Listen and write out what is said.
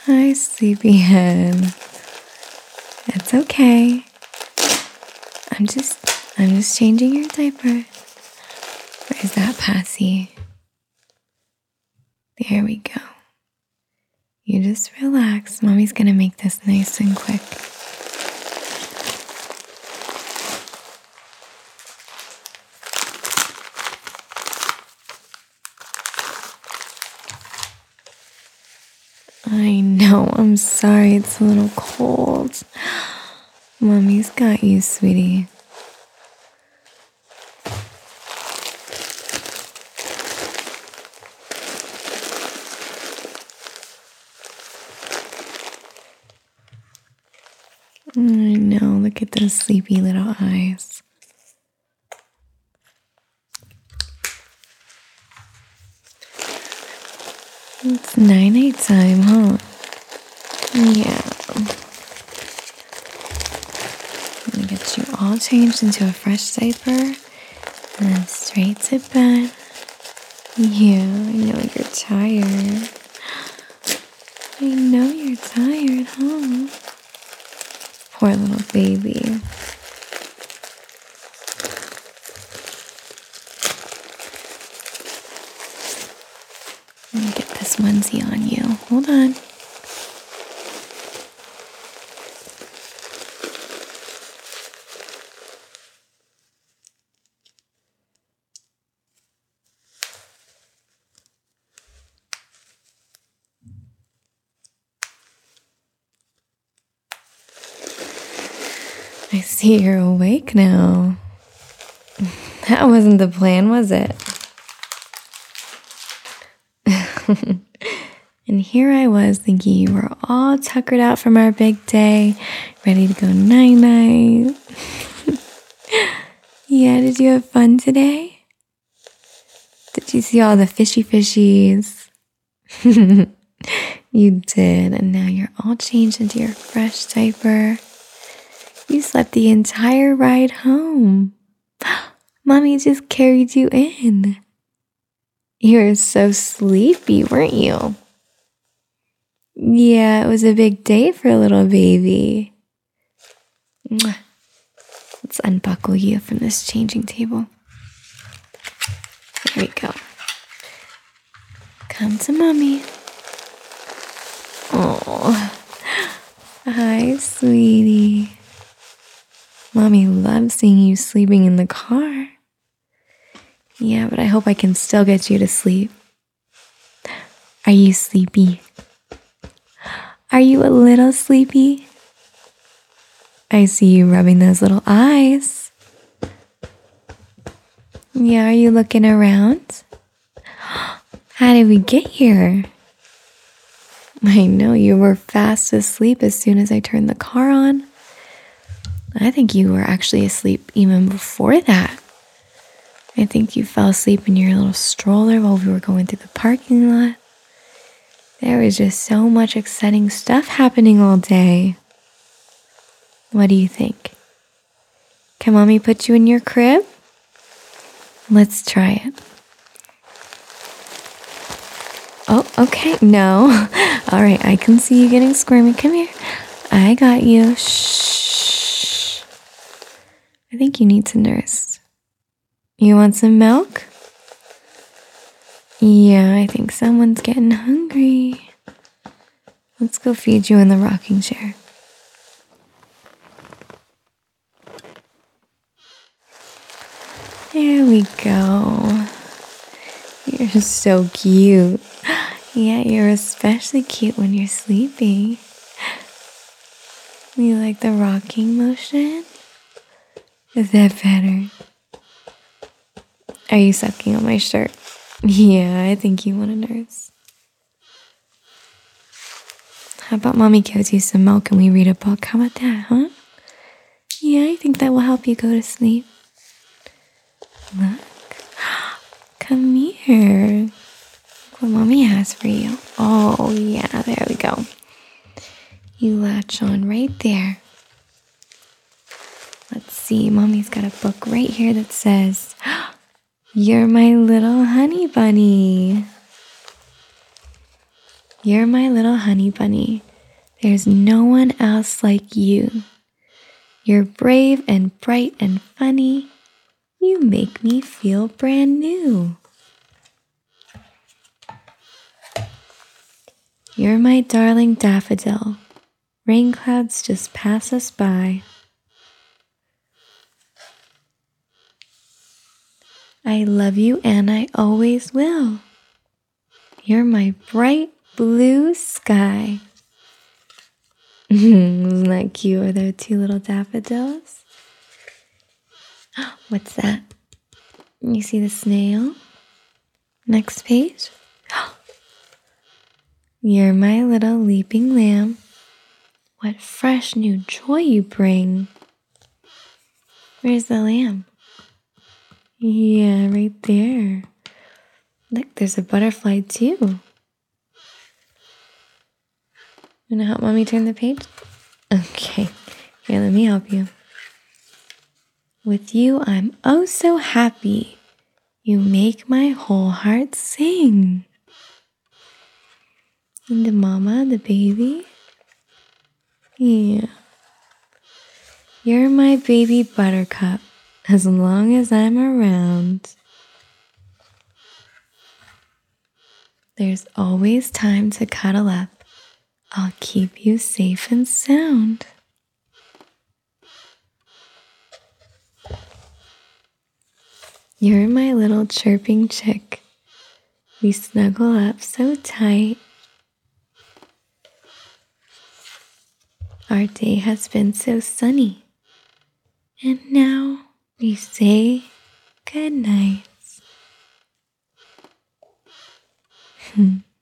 Hi, sleepyhead. It's okay. I'm just changing your diaper. Where's that passy? There we go. You just relax. Mommy's gonna make this nice and quick. I know, I'm sorry, it's a little cold. Mommy's got you, sweetie. I know, look at those sleepy little eyes. It's night time, huh? Yeah. I'm gonna get you all changed into a fresh diaper and then straight to bed. Yeah, I know you're tired. I know you're tired, huh? Poor little baby. Let me get this onesie on you. Hold on. I see you're awake now. That wasn't the plan, was it? And here I was thinking you were all tuckered out from our big day, ready to go night-night. Yeah, did you have fun today? Did you see all the fishies? You did, and now you're all changed into your fresh diaper. You slept the entire ride home. Mommy just carried you in. You were so sleepy, weren't you? Yeah, it was a big day for a little baby. Let's unbuckle you from this changing table. There we go. Come to Mommy. Oh, hi, sweetie. Mommy loves seeing you sleeping in the car. Yeah, but I hope I can still get you to sleep. Are you sleepy? Are you a little sleepy? I see you rubbing those little eyes. Yeah, are you looking around? How did we get here? I know you were fast asleep as soon as I turned the car on. I think you were actually asleep even before that. I think you fell asleep in your little stroller while we were going through the parking lot. There was just so much exciting stuff happening all day. What do you think? Can Mommy put you in your crib? Let's try it. Oh, okay. No. All right, I can see you getting squirmy. Come here. I got you. Shh. I think you need to nurse. You want some milk? Yeah, I think someone's getting hungry. Let's go feed you in the rocking chair. There we go. You're so cute. Yeah, you're especially cute when you're sleeping. You like the rocking motion? Is that better? Are you sucking on my shirt? Yeah, I think you want to nurse. How about Mommy gives you some milk and we read a book? How about that, huh? Yeah, I think that will help you go to sleep. Look. Come here. Look what Mommy has for you. Oh, yeah, there we go. You latch on right there. Let's see, Mommy's got a book right here that says, "You're my little honey bunny." You're my little honey bunny. There's no one else like you. You're brave and bright and funny. You make me feel brand new. You're my darling daffodil. Rain clouds just pass us by. I love you and I always will. You're my bright blue sky. Isn't that cute? Are there two little daffodils? What's that? You see the snail? Next page. You're my little leaping lamb. What fresh new joy you bring. Where's the lamb? Yeah, right there. Look, there's a butterfly too. Wanna help mommy turn the page? Okay, here, let me help you. With you, I'm oh so happy. You make my whole heart sing. And the mama, the baby? Yeah. You're my baby buttercup as long as I'm around. There's always time to cuddle up. I'll keep you safe and sound. You're my little chirping chick. We snuggle up so tight. Our day has been so sunny. And now we say good night.